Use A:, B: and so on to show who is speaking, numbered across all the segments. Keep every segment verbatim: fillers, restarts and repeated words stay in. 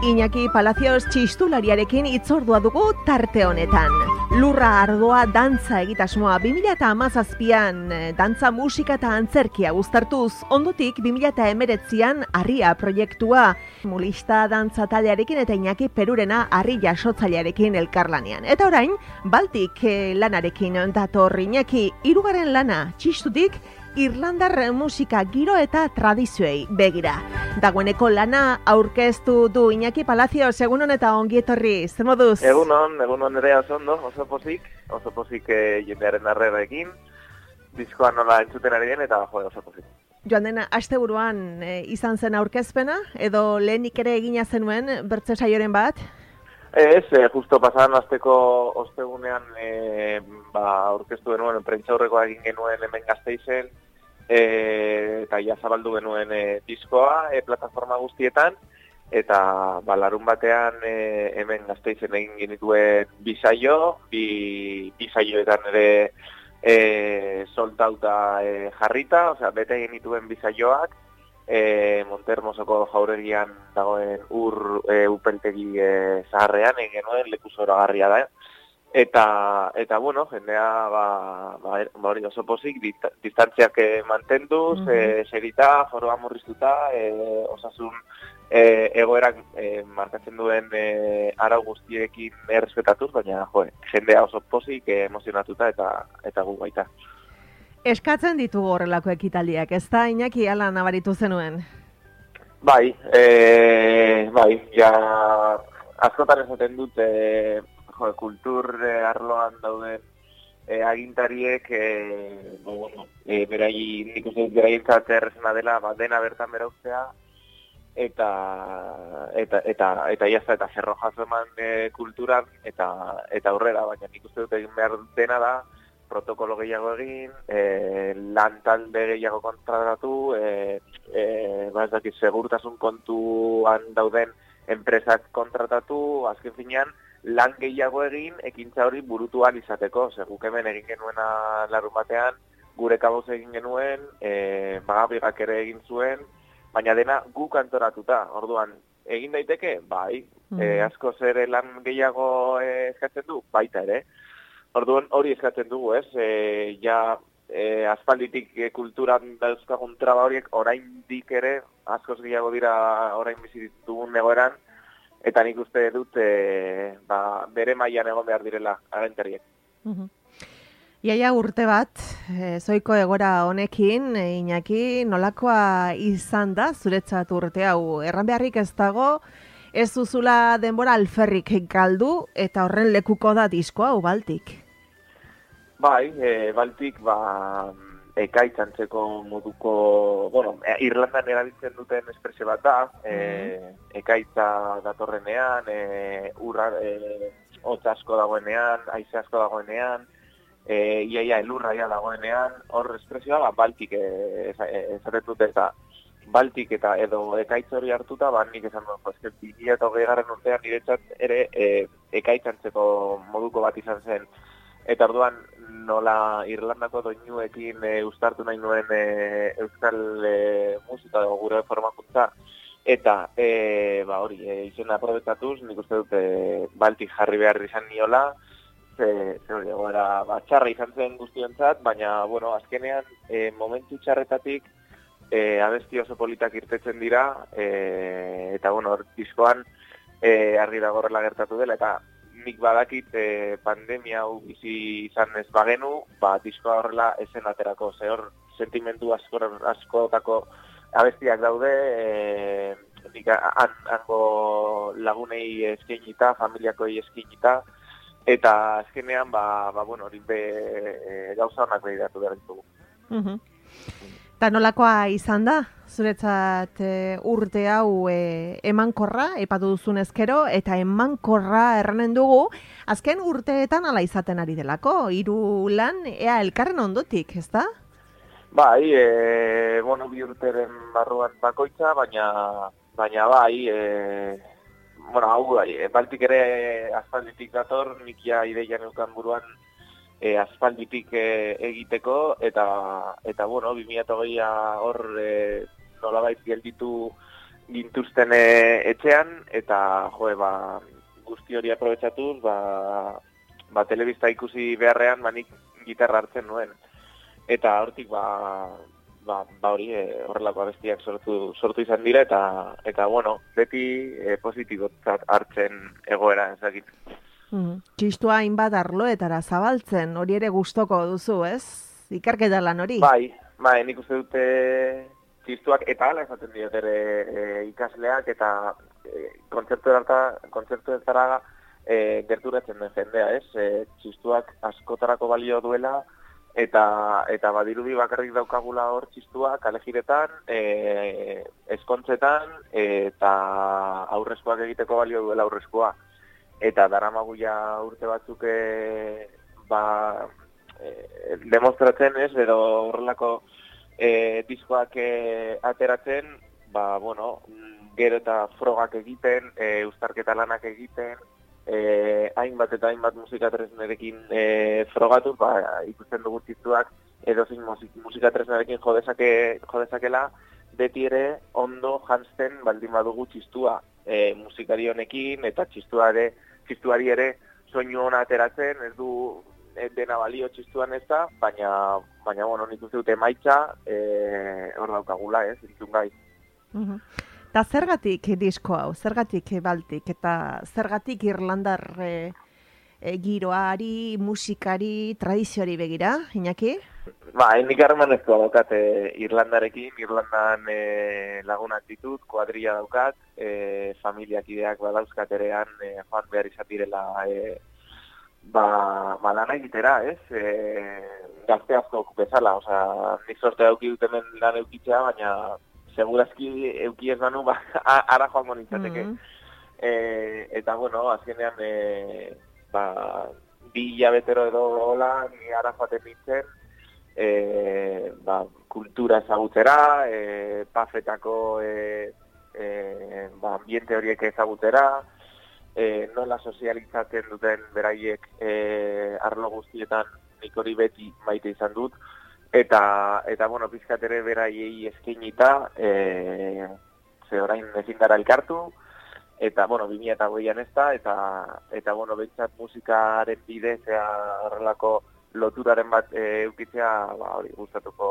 A: Iñaki Palacios txistulariarekin itzordua dugu tarte honetan. Lurra ardoa dantza egitasmoa bi mila hamazazpian dantza musika eta antzerkia uztartuz, ondotik bi mila hemeretzian Harria proiektua, mulista dantza taldearekin eta Iñaki Perurena harri jasotzailearekin elkarlanean. Eta orain, Baltik lanarekin dator Iñaki, hirugarren lana txistutik, Irlandar musika giro eta tradizioei begira. Dagoeneko lana aurkeztu du Iñaki Palacios, egunon eta ongi etorri, zer moduz?
B: Egunon, egunon ere oso ondo, oso pozik, oso pozik eh, jendearen arrerekin, diskoa nola entzuten ari den eta jo, oso pozik.
A: Joan dena, asteburuan e, izan zen aurkezpena, edo lehenik ere egina zenuen bertze saioren bat?
B: Ez, eh, justo pasadan asteko ostegunean eh, ba, aurkeztu genuen, prentsaurrekoa egin genuen hemen Gasteizen, E, eta ja zabaldu genuen e, diskoa e, plataforma guztietan, eta ba, larun batean e, hemen Gasteizen egin genituen bi saio, bi, bi saioetan ere e, soltauta e, jarrita, osea, bete genituen bi saioak, e, Montermosoko jauregian dagoen ur e, upeltegi e, zaharrean egin genuen, leku zoragarria da. Eta, eta bueno, jendea ba, ba, ba hori oso pozik, distantziak eh, mantenduz, mm-hmm. eh, serita, foroa murriztuta, eh, osasun eh, egoerak eh, markatzen duen eh, arau guztiekin errespetatuz, baina jo, jendea oso pozik, eh, emozionatuta eta eta gu baita.
A: Eskatzen ditugu horrelako ekitaldiak, ez da Iñaki ala nabaritu zenuen?
B: Bai, eh, bai, ja askotan esaten dut, eh, Jo, kultur eh, arloan dauden eh, agintariek eh, bo, bueno, eh, berai, nik uste dut beraientzat errezena dela ba, dena bertan berauztea eta eta eta eta jazta eta zerro jaso eman eh, kulturan eta eta aurrera, baina nik uste dut egin behar dena da protokolo gehiago egin, eh, lan talde gehiago kontratatu, eh, eh, ba ez dakit segurtasun kontuan dauden enpresak kontratatu, azken finean lan gehiago egin, ekintza hori burutu ahal izateko. Ze guk hemen egin genuena larun batean, gure kaboz egin genuen, e, magabigak ere egin zuen, baina dena guk antoratuta. Orduan, egin daiteke? Bai. Mm. E, asko zer lan gehiago e, eskatzen du? Baita ere. Orduan, hori eskatzen dugu, ez? E, ja, e, aspalditik e, kulturan dauzkagun traba horiek oraindik ere, askoz gehiago dira orain bizi dugun egoeran, eta nik uste dut e, ba, bere mailan egon behar direla agentariek.
A: Uh-huh. Iaia urte bat, e, zoiko egora honekin, e, Iñaki, nolakoa izan da zuretzat urte hau? Erran beharrik ez dago, ez duzula denbora alferrik galdu, eta horren lekuko da diskoa hau Baltik?
B: Bai, e, Baltik, ba, ekaitzantzeko moduko, bueno, Irlandan erabiltzen duten espresio bat da, e, ekaitza datorrenean, e, urra, e, hotz asko dagoenean, haize asko dagoenean, e, iaia elurraia dagoenean, hor espresioa, ba, Baltik esaten dute eta Baltik eta edo ekaitz hori hartuta, ba, nik esan duen, jo, bi mila hogei garren urtean niretzat ere e, ekaitzantzeko moduko bat izan zen. Eta orduan nola Irlandako doinuekin e, uztartu nahi nuen e, euskal e, musika dago gure formakuntza. Eta e, ba, hori, e, izena aprobettatuz, nik uste dut e, Baltik jarri behar izan niola, ze, ze hori, gara, ba, txarra izan zen guztiontzat, baina, bueno, azkenean e, momentu txarretatik e, abesti oso politak irtetzen dira, e, eta, bueno, hor, diskoan e, argi dago horrela gertatu dela, eta nik badakit eh, pandemia hau bizi izan ez bagenu, ba, diskoa horrela esen aterako, ze hor sentimendu asko, askotako abestiak daude, e, nik han, hango lagunei eskainita, familiakoi eskainita, eta azkenean, ba, ba bueno, hori be e, gauza honak behiratu behar ditugu.
A: Uh-huh. Eta nolakoa izan da? Zuretzat e, urte hau e, emankorra, epatu duzun ezkero, eta emankorra erranen dugu, azken urteetan ala izaten ari delako, hiru lan, ea elkarren ondotik, ez da?
B: Bai, e, bueno, bi urteren barruan bakoitza, baina, baina bai, e, bueno, hau bai, Baltik ere aspalditik dator, nik ja ideia neukan buruan, E, aspalditik e, egiteko, eta, eta bueno, bi mila hogeia hor e, nolabait gelditu gintuzten e, etxean, eta joe, ba, guzti hori aprobetsatuz, ba, ba, telebista ikusi beharrean, ba, nik gitarra hartzen nuen. Eta hortik, ba, ba, ba hori, e, horrelako abestiak sortu, sortu izan dira, eta, eta bueno, beti e, positibotzat hartzen egoera ezakit.
A: Mm. Txistua hainbat arloetara zabaltzen, hori ere gustoko duzu, ez? Ikerketa lan hori?
B: Bai, bai, nik uste dute txistuak eta ala esaten diot ere e, ikasleak eta e, kontzertuetara e, gerturatzen den jendea, ez? E, txistuak askotarako balio duela eta eta badirudi bakarrik daukagula hor txistuak alejiretan, e, eskontzetan eta aurrezkoak egiteko balio duela aurrezkoa. Eta daramagu ja urte batzuk e, ba, e, demostratzen ez, edo horrelako e, diskoak e, ateratzen, ba, bueno, gero eta frogak egiten, e, uztarketa lanak egiten, e, hainbat eta hainbat musika tresnerekin e, frogatu, ba, ikusten dugu txistuak edozein musika tresnerekin jodezake, jodezakela, beti ere ondo jantzen baldin badugu txistua. E, musikari honekin eta txistuare, txistuari ere soinu ona ateratzen, ez du dena balio txistuan ez da, baina, baina bueno, nik uste dute emaitza e, hor daukagula, ez, entzun gai.
A: Uh-huh. Ta zergatik disko hau, zergatik Baltik, eta zergatik Irlandar e, e, giroari, musikari, tradizioari begira, Iñaki?
B: Ba, nik harremanezkoa daukat e, Irlandarekin, Irlandan e, lagunak ditut, kuadrilla daukat, e, familiak ideak badauzkat erean e, joan behar izatirela e, ba, ba lana egitera, ez? E, gazte askok bezala, oza, nik sorte dauki dut hemen lan eukitzea, baina segurazki euki ez banu, ba, ara joango nintzateke. Mm-hmm. E, eta, bueno, azkenean, e, ba, bi hilabetero edo hola, ni ara joaten nintzen, E, ba, kultura ezagutzera, e, pafetako e, e, ba, ambiente horiek ezagutzera, e, nola sozializatzen duten beraiek e, arlo guztietan nik hori beti maite izan dut, eta, eta bueno, pizkat ere beraiei eskainita, e, ze orain ezin gara elkartu, eta, bueno, bi mila hogeian ez da, eta, eta bueno, bentsat musikaren bidez, horrelako loturaren bat e, eukitzea, ba, hori, gustatuko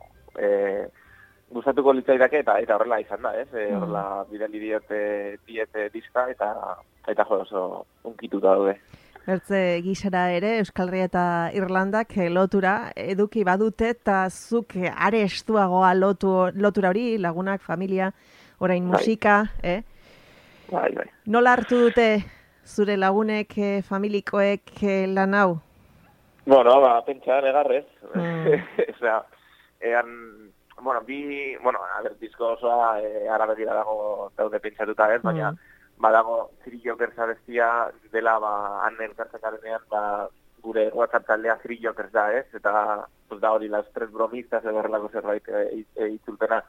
B: e, gustatuko litzaidake eta eta horrela izan da, ez? E, horrela bidali diote diete diska eta eta jo oso unkituta daude.
A: Bertze gisara ere Euskal Herria eta Irlandak lotura eduki badute eta zuk are estuagoa lotu lotura hori, lagunak, familia, orain musika, bai. eh?
B: Bai, bai.
A: Nola hartu dute zure lagunek, familikoek lan hau?
B: Bueno, ba, pentsa, negarrez. Mm. Osea, ean, bueno, bi, bueno, a ver, disko osoa e, ara begira dago daude pentsatuta, ez, baina, mm. badago Three Jokers abestia dela, ba, han elkartzen garenean, ba, gure WhatsApp taldea Three Jokers da, ez, eta, pues, da hori, las tres bromistas, edo horrelako zerbait e, e, itzulpena.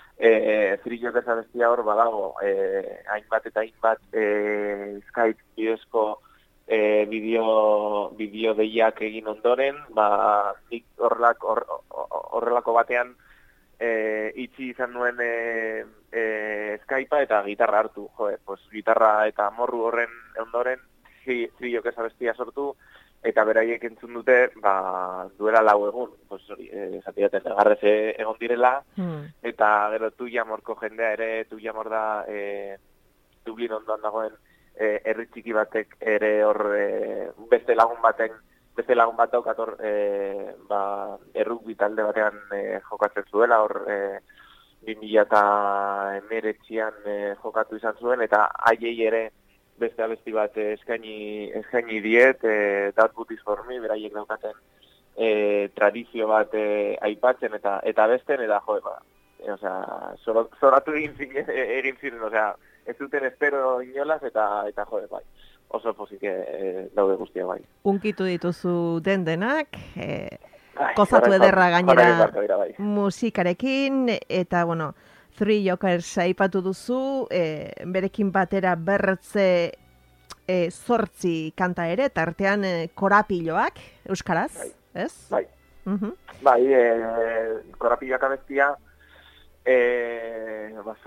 B: E, Three Jokers abestia hor, badago, e, hainbat eta hainbat e, Skype bidezko E, bideo, bideo deiak egin ondoren, ba, nik horrelako, or, horrelako batean e, itxi izan nuen e, e, Skypea eta gitarra hartu. Joe, pues, gitarra eta morru horren ondoren ziriok ezabestia sortu, eta beraiek entzun dute ba, duela lau egun. Pues, hori, esatiaten egarrez egon direla, hmm. eta gero tu jamorko jendea ere, tu jamor da e, Dublin ondoan dagoen, E, herri txiki batek ere hor e, beste lagun baten beste lagun bat daukat hor e, ba, errugbi talde batean e, jokatzen zuela hor e, bi mila hemeretzian e, jokatu izan zuen eta haiei ere beste abesti bat eskaini, eskaini diet e, That Boot is for me, beraiek daukaten e, tradizio bat e, aipatzen eta eta besten eta joe ba, e, osea, zoratu egin ziren, egin ziren, osea, ez duten espero inolaz eta eta jode bai. Oso pozik e, daude guztia bai.
A: Unkitu dituzu den denak, e, kozatu ederra gainera
B: bai.
A: musikarekin, eta bueno, Three Jokers aipatu duzu, e, berekin batera bertze e, zortzi kanta ere, tartean e, korapiloak, euskaraz,
B: bai.
A: Ez?
B: Bai,
A: uh-huh.
B: bai e, korapiloak abestia, e, ba,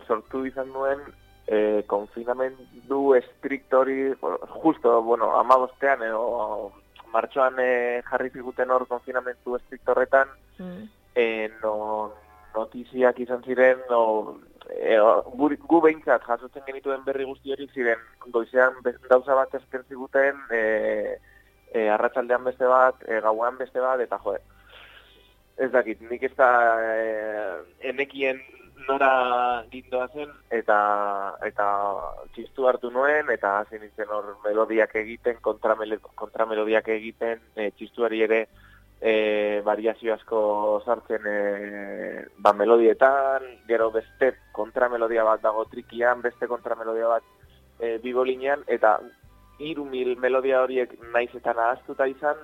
B: sortu izan nuen e, konfinamendu estriktori, justo, bueno, amabostean, edo martxoan e, jarri ziguten hor konfinamendu estriktorretan, mm. e, no, notiziak izan ziren, no, e, gu, gu behintzat jasotzen genituen berri guzti hori ziren, goizean gauza bat ezken ziguten, e, e, arratsaldean beste bat, e, gauan beste bat, eta joe, ez dakit, nik ez da e, enekien nora gindoa zen, eta eta txistu hartu nuen, eta hasi nintzen hor melodiak egiten, kontramelodiak egiten, e, txistuari ere e, variazio asko sartzen e, ba, melodietan, gero beste kontramelodia bat dago trikian, beste kontramelodia bat e, bibolinean, eta hiru mil melodia horiek naiz eta nahaztuta izan,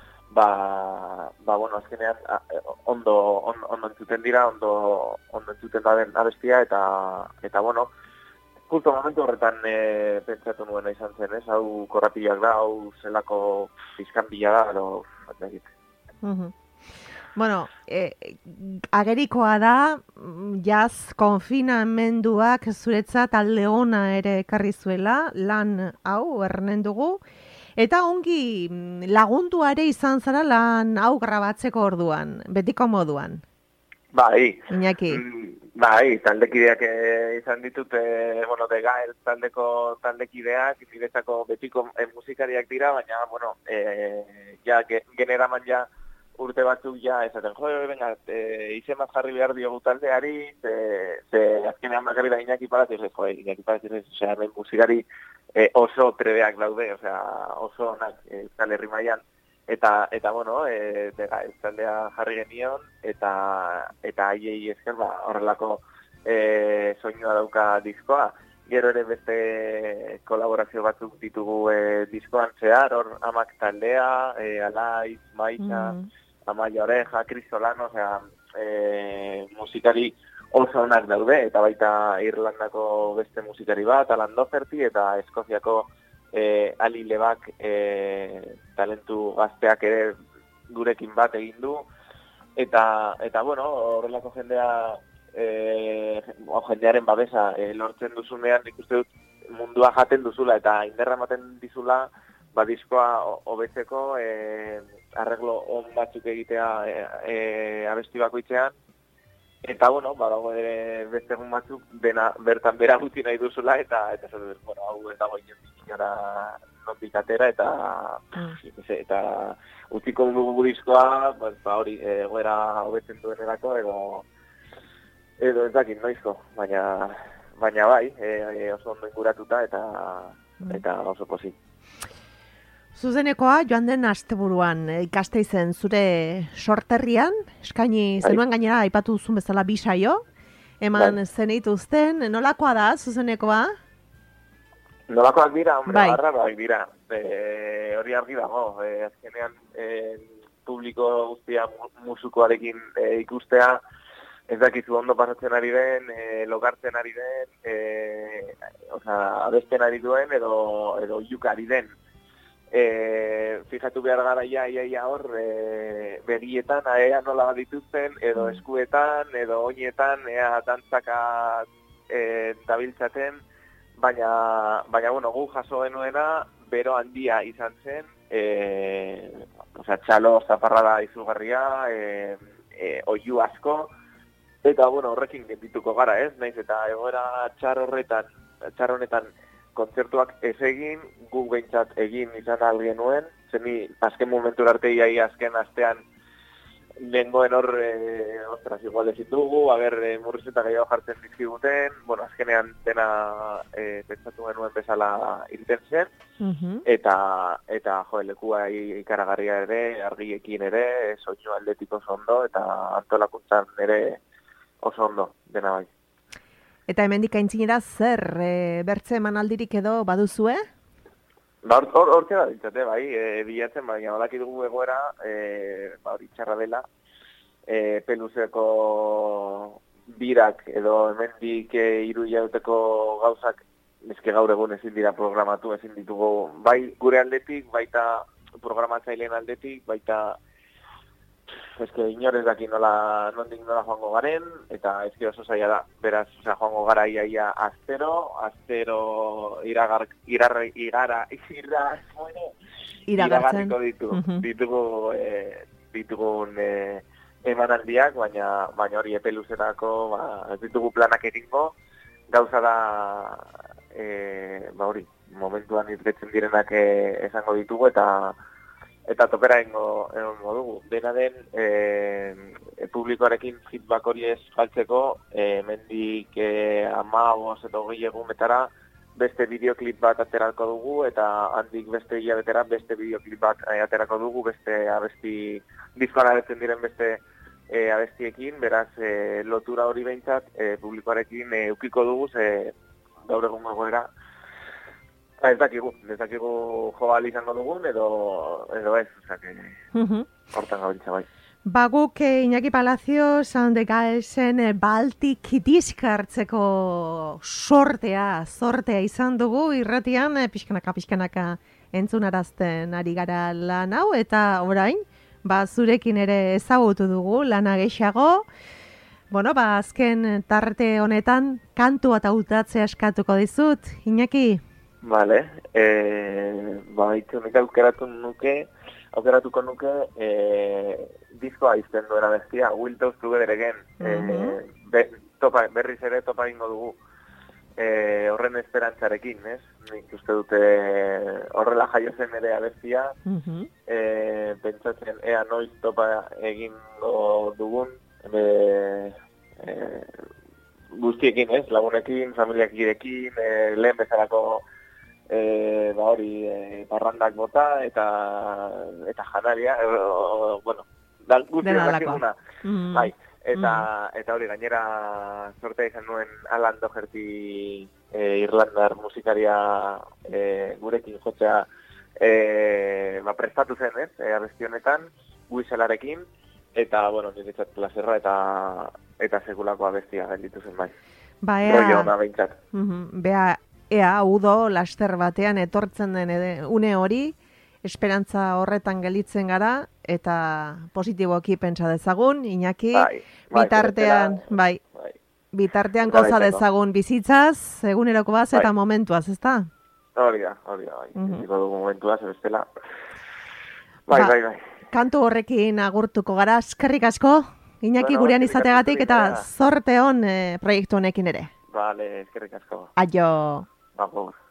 B: ba, ba bueno, azkenean ondo, on, ondo entzuten dira, ondo, ondo entzuten da den abestia, eta, eta bueno, justo momentu horretan e, pentsatu nuena izan zen, ez? Hau korrapiak da, hau zelako fiskanbila da, edo, bat egit.
A: Uh-huh. Bueno, eh, agerikoa da, jaz konfinamenduak zuretzat alde ona ere ekarri zuela, lan hau ernen dugu, eta ongi lagundu ere izan zara lan hau grabatzeko orduan, betiko moduan.
B: Bai.
A: Iñaki.
B: Bai, taldekideak izan ditut, e, bueno, de Gael taldeko taldekideak, niretzako betiko e, musikariak dira, baina, bueno, e, ja, generaman ja, urte batzuk ja, esaten, jo, venga, e, izen bat jarri behar diogu taldeari, ze, ze azkenean bakarri da Iñaki Palacios, jo, Iñaki Palacios, osea, musikari e, oso trebeak daude, osea, oso onak e, Euskal Herri mailan, eta, eta, bueno, e, dega, taldea jarri genion, eta, eta haiei esker, ba, horrelako e, soinua dauka diskoa. Gero ere beste kolaborazio batzuk ditugu e, diskoan zehar, hor amak taldea, e, Alaiz, Maitza, mm. Amaia Oreja, Kristolano, osea, e, musikari oso onak daude, eta baita Irlandako beste musikari bat, Alan Doherty, eta Eskoziako e, Ali Lebak e, talentu gazteak ere gurekin bat egin du, eta, eta bueno, horrelako jendea, e, o, jendearen babesa e, lortzen duzunean, ikuste dut mundua jaten duzula, eta inderra ematen dizula, ba, diskoa hobetzeko, e, arreglo on batzuk egitea e, e, abesti bakoitzean, eta, bueno, badago ere beste egun batzuk dena bertan bera gutxi nahi duzula, eta, eta zer, bueno, hau ez dago inora nondik atera, eta, mm. eta utziko dugu diskoa, ba, hori, egoera hobetzen duen erako, edo, edo ez dakit noizko, baina, baina bai, e, e, oso ondo inguratuta, eta, mm. eta oso pozik.
A: Zuzenekoa, joan den asteburuan Gasteizen zure sorterrian, eskaini zenuen gainera aipatu duzun bezala bi saio, eman bai. Zenituzten, nolakoa da zuzenekoa?
B: Nolakoak dira, hombre, bai. Barraroak dira. E, hori argi dago, e, azkenean e, publiko guztia musukoarekin e, ikustea, ez dakizu ondo pasatzen ari den, e, lokartzen ari den, e, oza, abesten ari duen, edo, edo iuka ari den. E, fijatu behar gara ia, ia, ia hor, e, begietan, ea nola dituzten, edo eskuetan, edo oinetan, ea dantzaka e, tabiltzaten, baina, baina, bueno, gu jaso genuena, bero handia izan zen, e, oza, txalo, zaparrada izugarria, e, e, oiu asko, eta, bueno, horrekin gendituko gara, ez? Naiz, eta egoera txar horretan, txar honetan, kontzertuak ez egin, gu behintzat egin izan algenuen, zeni azken momentu arte iai azken astean nengoen hor, e, ostras, igual dezitugu, haber e, murrizeta gehiago jartzen dizkiguten, bueno, azkenean dena e, pentsatu genuen bezala irten zen, uh-huh. eta, eta jo, lekua ikaragarria ere, argiekin ere, soinu aldetik oso ondo, eta antolakuntzan ere oso ondo, dena bai.
A: Eta hemendik aintzinera zer e, bertze emanaldirik edo baduzue?
B: Ba, hor, hor da dintzate, bai, e, bilatzen, baina balaki dugu egoera, e, ba, hori txarra dela, e, peluzeko birak edo hemendik e, hiru hilabeteko gauzak, eske gaur egun ezin dira programatu, ezin ditugu, bai gure aldetik, baita programatzaileen aldetik, baita eske inorez daki nola, nondik nola joango garen, eta eske oso zaila da. Beraz, osea, joango gara iaia astero, astero iragar, irarra, igara, irra, bueno, iragarriko ditu, uh-huh. ditugu, eh, ditugun eh, emanaldiak, baina, baina hori epe luzerako, ba, ez ditugu planak egingo, gauza da, eh, ba hori, momentuan irtetzen direnak eh, esango ditugu, eta eta topera egingo dugu. Dena den, e, publikoarekin feedback hori ez galtzeko, e, mendik e, amaboz eta hogei egunetara beste bideoklip bat aterako dugu, eta handik beste hilabetera beste bideoklip bat aterako dugu, beste abesti, diskoan abetzen diren beste e, abestiekin, beraz, e, lotura hori behintzat, e, publikoarekin e, ukiko dugu, ze gaur egun gogoera, ez dakigu, ez dakigu joal izango dugun, edo, edo ez, oza, que uh-huh. hortan gabiltza bai.
A: Ba guk Iñaki Palacio, Sound the Galesen Baltic Disc hartzeko sortea, sortea izan dugu, irratian pixkanaka, pixkanaka entzunarazten ari gara lan hau, eta orain, ba zurekin ere ezagutu dugu, lana gehiago, bueno, ba azken tarte honetan, kantu eta hautatzea eskatuko dizut, Iñaki?
B: Vale, eh, ba, itzunik aukeratu nuke, aukeratuko nuke, eh, diskoa izten duena bestia, Will Toast Together Again, uh-huh. eh, be, topa, berriz ere topa ingo dugu, eh, horren esperantzarekin, ez? Nik uste dute horrela jaio zen ere abestia, uh-huh. eh, pentsatzen ea noiz topa egingo dugun, eh, eh, guztiekin, ez? Lagunekin, familiakidekin, eh, lehen bezalako E, ba hori, e, parrandak bota eta eta janaria, e, o, bueno, guztia dakiguna, mm. bai, eta, mm. eta hori gainera sortea izan nuen Alan Doherty e, Irlandar musikaria e, gurekin jotzea e, ba, prestatu zen, ez, e, abesti honetan, Whistlearekin, eta, bueno, niretzat plazerra eta eta sekulako abestia gelditu zen bai.
A: Ba, ea,
B: rollo ona behintzat.
A: Uh-huh, bea, ea, udo, laster batean etortzen den ede, une hori, esperantza horretan gelitzen gara, eta positiboki pentsa dezagun, Iñaki, bai, bai, bitartean, bai, bai, bitartean goza dezagun bizitzaz, eguneroko baz eta bai. Momentuaz, ezta?
B: Hori da, hori da, bai, uh-huh. dugu momentuaz, bestela. Bai, ba, bai, bai.
A: Kantu horrekin agurtuko gara, eskerrik asko, Iñaki bueno, gurean izategatik, eta zorte hon eh, proiektu honekin ere.
B: Vale, eskerrik asko.
A: Aio.
B: Agur.